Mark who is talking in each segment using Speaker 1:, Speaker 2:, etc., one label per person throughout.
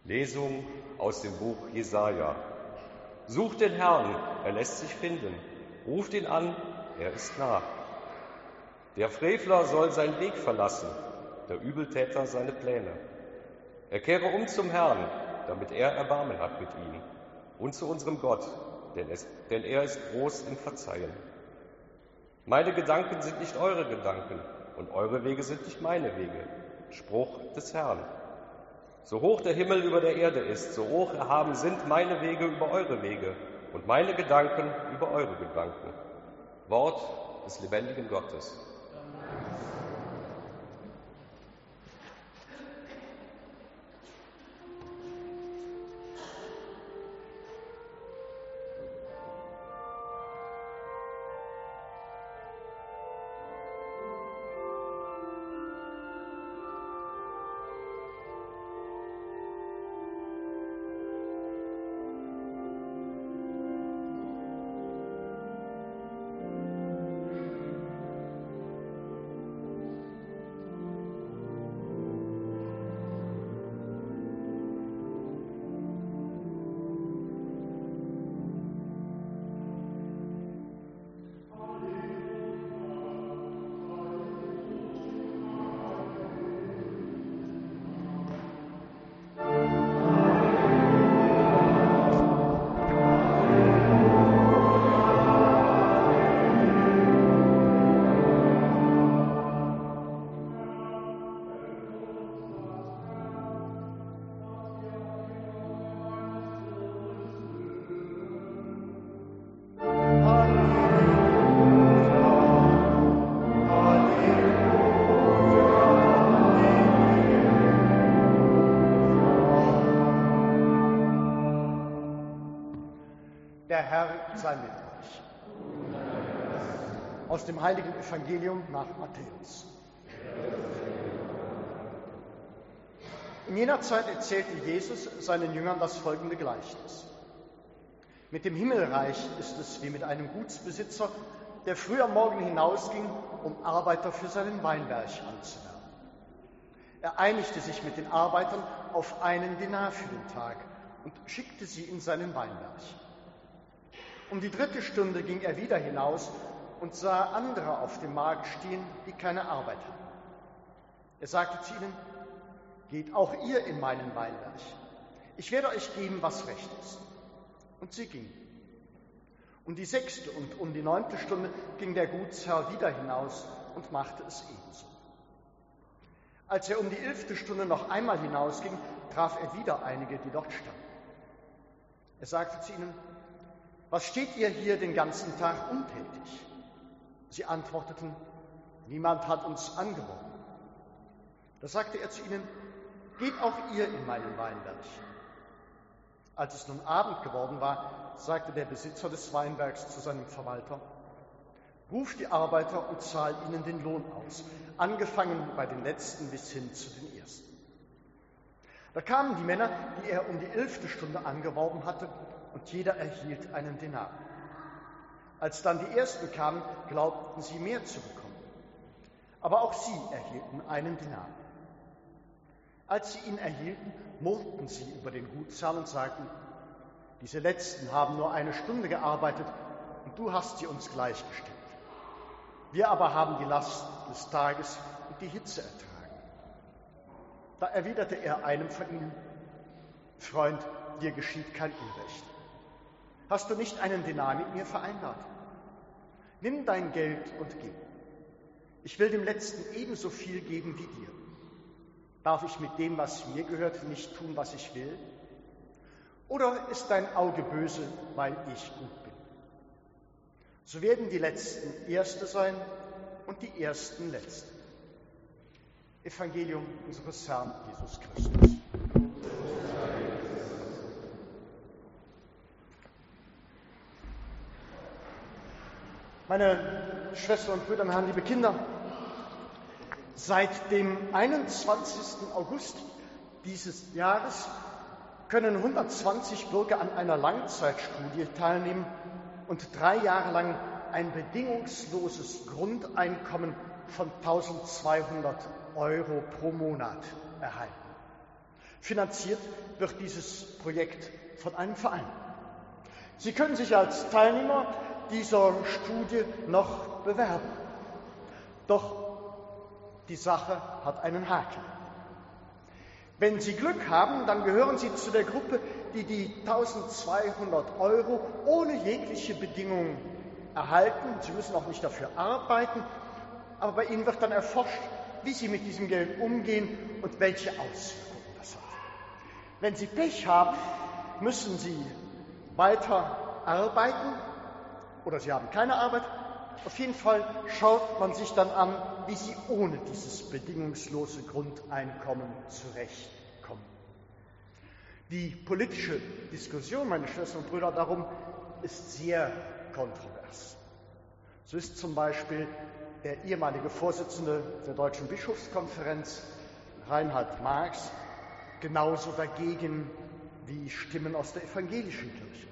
Speaker 1: Lesung aus dem Buch Jesaja. Sucht den Herrn, er lässt sich finden. Ruft ihn an, er ist nah. Der Frevler soll seinen Weg verlassen, der Übeltäter seine Pläne. Er kehre um zum Herrn, damit er Erbarmen hat mit ihm, und zu unserem Gott, denn er ist groß im Verzeihen. Meine Gedanken sind nicht eure Gedanken, und eure Wege sind nicht meine Wege. Spruch des Herrn. So hoch der Himmel über der Erde ist, so hoch erhaben sind meine Wege über eure Wege und meine Gedanken über eure Gedanken. Wort des lebendigen Gottes.
Speaker 2: Der Herr sei mit euch. Aus dem heiligen Evangelium nach Matthäus. In jener Zeit erzählte Jesus seinen Jüngern das folgende Gleichnis. Mit dem Himmelreich ist es wie mit einem Gutsbesitzer, der früh am Morgen hinausging, um Arbeiter für seinen Weinberg anzuwerben. Er einigte sich mit den Arbeitern auf 1 Denar für den Tag und schickte sie in seinen Weinberg. Um die 3. Stunde ging er wieder hinaus und sah andere auf dem Markt stehen, die keine Arbeit hatten. Er sagte zu ihnen: Geht auch ihr in meinen Weinberg. Ich werde euch geben, was recht ist. Und sie gingen. Um die 6. und um die 9. Stunde ging der Gutsherr wieder hinaus und machte es ebenso. Als er um die 11. Stunde noch einmal hinausging, traf er wieder einige, die dort standen. Er sagte zu ihnen: Was steht ihr hier den ganzen Tag untätig? Sie antworteten: Niemand hat uns angeworben. Da sagte er zu ihnen: Geht auch ihr in meinen Weinberg. Als es nun Abend geworden war, sagte der Besitzer des Weinbergs zu seinem Verwalter: Ruft die Arbeiter und zahlt ihnen den Lohn aus, angefangen bei den Letzten bis hin zu den Ersten. Da kamen die Männer, die er um die 11. Stunde angeworben hatte, und jeder erhielt 1 Denar. Als dann die Ersten kamen, glaubten sie, mehr zu bekommen. Aber auch sie erhielten 1 Denar. Als sie ihn erhielten, murrten sie über den Gutsherrn und sagten: Diese Letzten haben nur 1 Stunde gearbeitet und du hast sie uns gleichgestellt. Wir aber haben die Last des Tages und die Hitze ertragen. Da erwiderte er einem von ihnen: Freund, dir geschieht kein Unrecht. Hast du nicht 1 Denar mit mir vereinbart? Nimm dein Geld und geh. Ich will dem Letzten ebenso viel geben wie dir. Darf ich mit dem, was mir gehört, nicht tun, was ich will? Oder ist dein Auge böse, weil ich gut bin? So werden die Letzten Erste sein und die Ersten Letzte. Evangelium unseres Herrn Jesus Christus. Meine Schwestern und Brüder im Herrn, liebe Kinder, seit dem 21. August dieses Jahres können 120 Bürger an einer Langzeitstudie teilnehmen und 3 Jahre lang ein bedingungsloses Grundeinkommen von 1.200 € pro Monat erhalten. Finanziert wird dieses Projekt von einem Verein. Sie können sich als Teilnehmer dieser Studie noch bewerben. Doch die Sache hat einen Haken. Wenn Sie Glück haben, dann gehören Sie zu der Gruppe, die 1200 Euro ohne jegliche Bedingungen erhalten. Sie müssen auch nicht dafür arbeiten, aber bei Ihnen wird dann erforscht, wie Sie mit diesem Geld umgehen und welche Auswirkungen das hat. Wenn Sie Pech haben, müssen Sie weiter arbeiten oder Sie haben keine Arbeit. Auf jeden Fall schaut man sich dann an, wie Sie ohne dieses bedingungslose Grundeinkommen zurechtkommen. Die politische Diskussion, meine Schwestern und Brüder, darum ist sehr kontrovers. So ist zum Beispiel der ehemalige Vorsitzende der Deutschen Bischofskonferenz, Reinhard Marx, genauso dagegen wie Stimmen aus der evangelischen Kirche.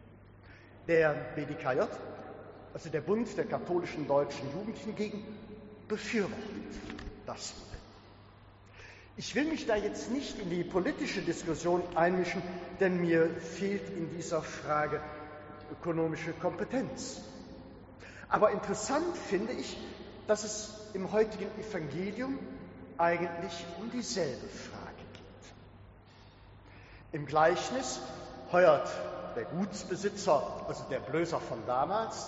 Speaker 2: Der BDKJ, also der Bund der katholischen deutschen Jugend hingegen, befürwortet das Modell. Ich will mich da jetzt nicht in die politische Diskussion einmischen, denn mir fehlt in dieser Frage ökonomische Kompetenz. Aber interessant finde ich, dass es im heutigen Evangelium eigentlich um dieselbe Frage geht. Im Gleichnis heuert der Gutsbesitzer, also der Blößer von damals,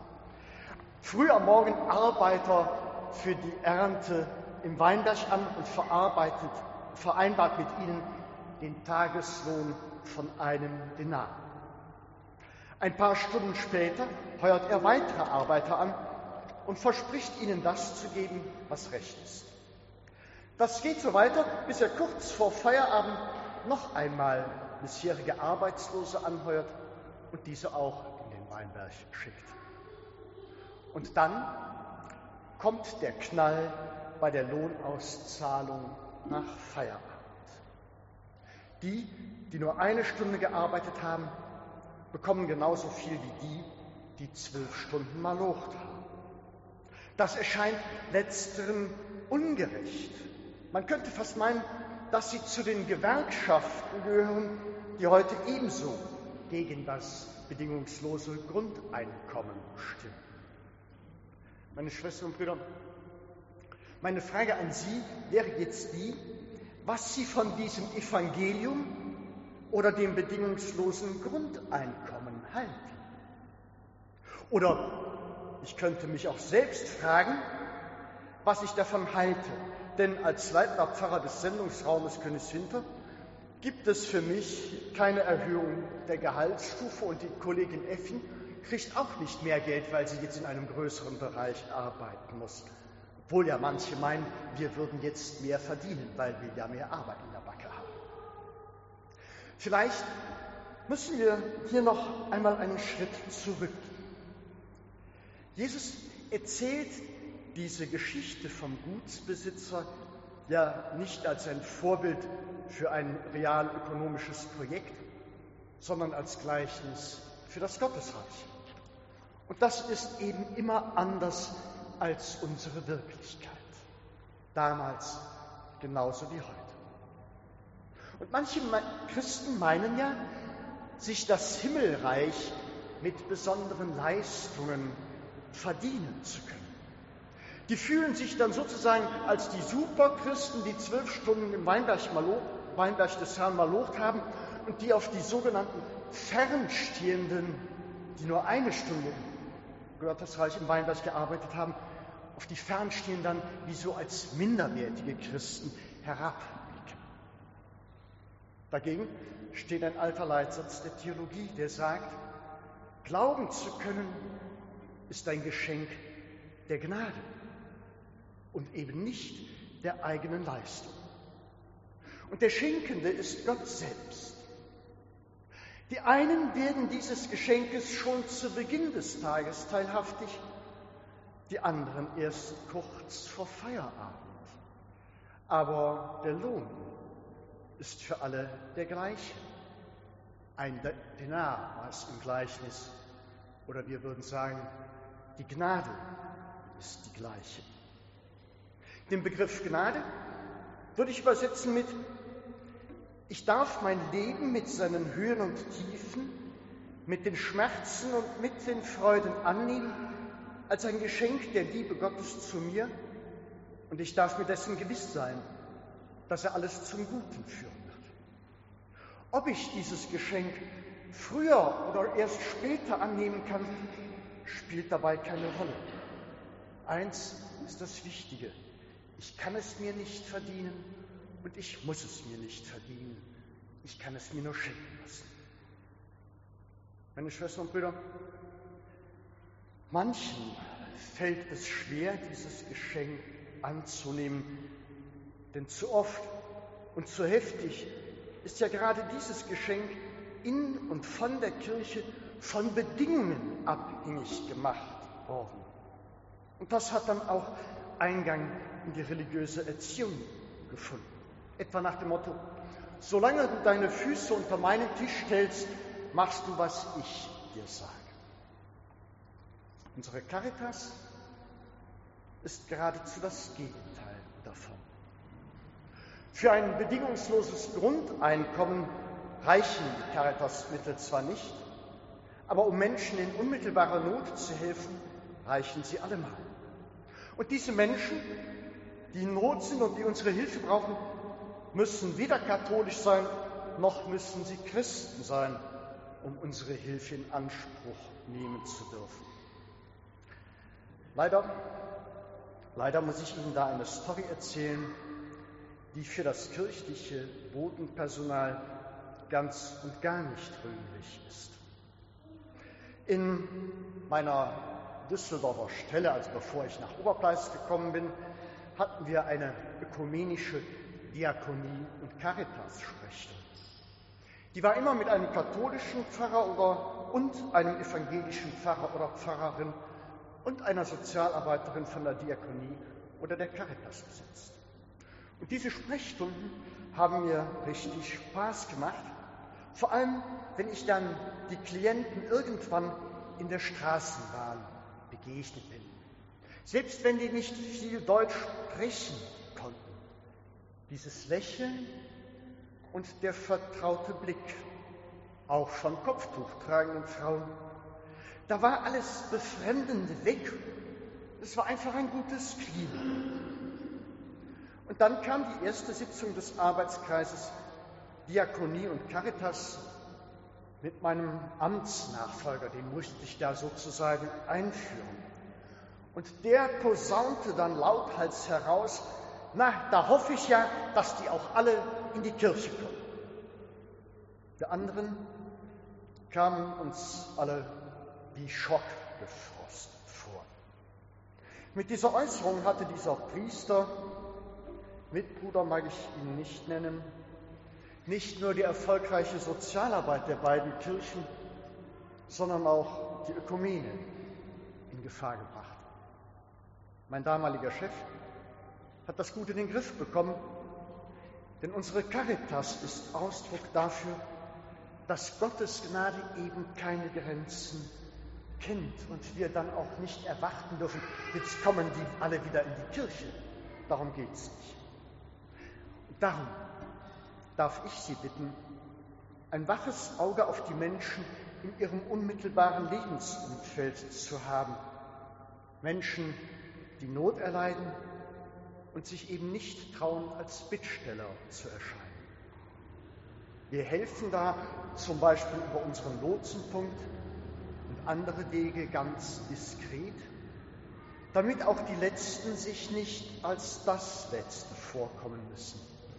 Speaker 2: früh am Morgen Arbeiter für die Ernte im Weinberg an und vereinbart mit ihnen den Tageslohn von einem Denar. Ein paar Stunden später heuert er weitere Arbeiter an und verspricht ihnen das zu geben, was recht ist. Das geht so weiter, bis er kurz vor Feierabend noch einmal bisherige Arbeitslose anheuert und diese auch in den Weinberg schickt. Und dann kommt der Knall bei der Lohnauszahlung nach Feierabend. Die, die nur eine Stunde gearbeitet haben, bekommen genauso viel wie die 12 Stunden malocht haben. Das erscheint letzteren ungerecht. Man könnte fast meinen, dass sie zu den Gewerkschaften gehören, die heute ebenso gegen das bedingungslose Grundeinkommen stimmen. Meine Schwestern und Brüder, meine Frage an Sie wäre jetzt die, was Sie von diesem Evangelium oder dem bedingungslosen Grundeinkommen halten. Oder ich könnte mich auch selbst fragen, was ich davon halte. Denn als leitender Pfarrer des Sendungsraumes Königswinter gibt es für mich keine Erhöhung der Gehaltsstufe und die Kollegin Effin kriegt auch nicht mehr Geld, weil sie jetzt in einem größeren Bereich arbeiten muss. Obwohl ja manche meinen, wir würden jetzt mehr verdienen, weil wir ja mehr Arbeit in der Backe haben. Vielleicht müssen wir hier noch einmal einen Schritt zurückgehen. Jesus erzählt diese Geschichte vom Gutsbesitzer ja nicht als ein Vorbild für ein realökonomisches Projekt, sondern als Gleichnis für das Gottesreich. Und das ist eben immer anders als unsere Wirklichkeit. Damals genauso wie heute. Und manche Christen meinen ja, sich das Himmelreich mit besonderen Leistungen verdienen zu können. Die fühlen sich dann sozusagen als die Superchristen, die 12 Stunden im Weinberg des Herrn malocht haben und die auf die sogenannten Fernstehenden, die nur eine Stunde im Gottesreich im Weinberg gearbeitet haben, auf die Fernstehenden dann wie so als minderwertige Christen herabblicken. Dagegen steht ein alter Leitsatz der Theologie, der sagt, glauben zu können ist ein Geschenk der Gnade und eben nicht der eigenen Leistung. Und der Schenkende ist Gott selbst. Die einen werden dieses Geschenkes schon zu Beginn des Tages teilhaftig, die anderen erst kurz vor Feierabend. Aber der Lohn ist für alle der gleiche. Ein Denar war es im Gleichnis. Oder wir würden sagen, die Gnade ist die gleiche. Den Begriff Gnade würde ich übersetzen mit Ich darf mein Leben mit seinen Höhen und Tiefen, mit den Schmerzen und mit den Freuden annehmen, als ein Geschenk der Liebe Gottes zu mir, und ich darf mir dessen gewiss sein, dass er alles zum Guten führen wird. Ob ich dieses Geschenk früher oder erst später annehmen kann, spielt dabei keine Rolle. Eins ist das Wichtige: Ich kann es mir nicht verdienen und ich muss es mir nicht verdienen. Ich kann es mir nur schenken lassen. Meine Schwestern und Brüder, manchen fällt es schwer, dieses Geschenk anzunehmen, denn zu oft und zu heftig ist ja gerade dieses Geschenk in und von der Kirche von Bedingungen abhängig gemacht worden. Und das hat dann auch Eingang in die religiöse Erziehung gefunden. Etwa nach dem Motto: Solange du deine Füße unter meinen Tisch stellst, machst du, was ich dir sage. Unsere Caritas ist geradezu das Gegenteil davon. Für ein bedingungsloses Grundeinkommen reichen die Caritas-Mittel zwar nicht, aber um Menschen in unmittelbarer Not zu helfen, reichen sie allemal. Und diese Menschen, die in Not sind und die unsere Hilfe brauchen, müssen weder katholisch sein, noch müssen sie Christen sein, um unsere Hilfe in Anspruch nehmen zu dürfen. Leider muss ich Ihnen da eine Story erzählen, die für das kirchliche Bodenpersonal ganz und gar nicht rühmlich ist. In meiner Düsseldorfer Stelle, also bevor ich nach Oberpleist gekommen bin, hatten wir eine ökumenische Diakonie- und Caritas-Sprechstunde. Die war immer mit einem katholischen Pfarrer und einem evangelischen Pfarrer oder Pfarrerin und einer Sozialarbeiterin von der Diakonie oder der Caritas besetzt. Und diese Sprechstunden haben mir richtig Spaß gemacht, vor allem wenn ich dann die Klienten irgendwann in der Straßenbahn begegnet bin. Selbst wenn die nicht viel Deutsch sprechen konnten. Dieses Lächeln und der vertraute Blick, auch von Kopftuch tragenden Frauen, da war alles Befremdende weg. Es war einfach ein gutes Klima. Und dann kam die erste Sitzung des Arbeitskreises Diakonie und Caritas mit meinem Amtsnachfolger, den musste ich da sozusagen einführen. Und der posaunte dann lauthals heraus: Na, da hoffe ich ja, dass die auch alle in die Kirche kommen. Wir anderen kamen uns alle wie Schockgefrost vor. Mit dieser Äußerung hatte dieser Priester, Mitbruder mag ich ihn nicht nennen, nicht nur die erfolgreiche Sozialarbeit der beiden Kirchen, sondern auch die Ökumene in Gefahr gebracht. Mein damaliger Chef hat das gut in den Griff bekommen, denn unsere Caritas ist Ausdruck dafür, dass Gottes Gnade eben keine Grenzen kennt und wir dann auch nicht erwarten dürfen, jetzt kommen die alle wieder in die Kirche. Darum geht es nicht. Und darum darf ich Sie bitten, ein waches Auge auf die Menschen in ihrem unmittelbaren Lebensumfeld zu haben. Menschen, die Not erleiden und sich eben nicht trauen, als Bittsteller zu erscheinen. Wir helfen da zum Beispiel über unseren Lotsenpunkt und andere Wege ganz diskret, damit auch die Letzten sich nicht als das Letzte vorkommen müssen.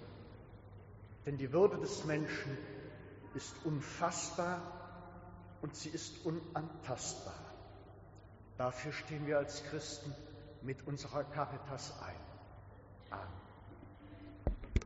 Speaker 2: Denn die Würde des Menschen ist unfassbar und sie ist unantastbar. Dafür stehen wir als Christen mit unserer Caritas ein.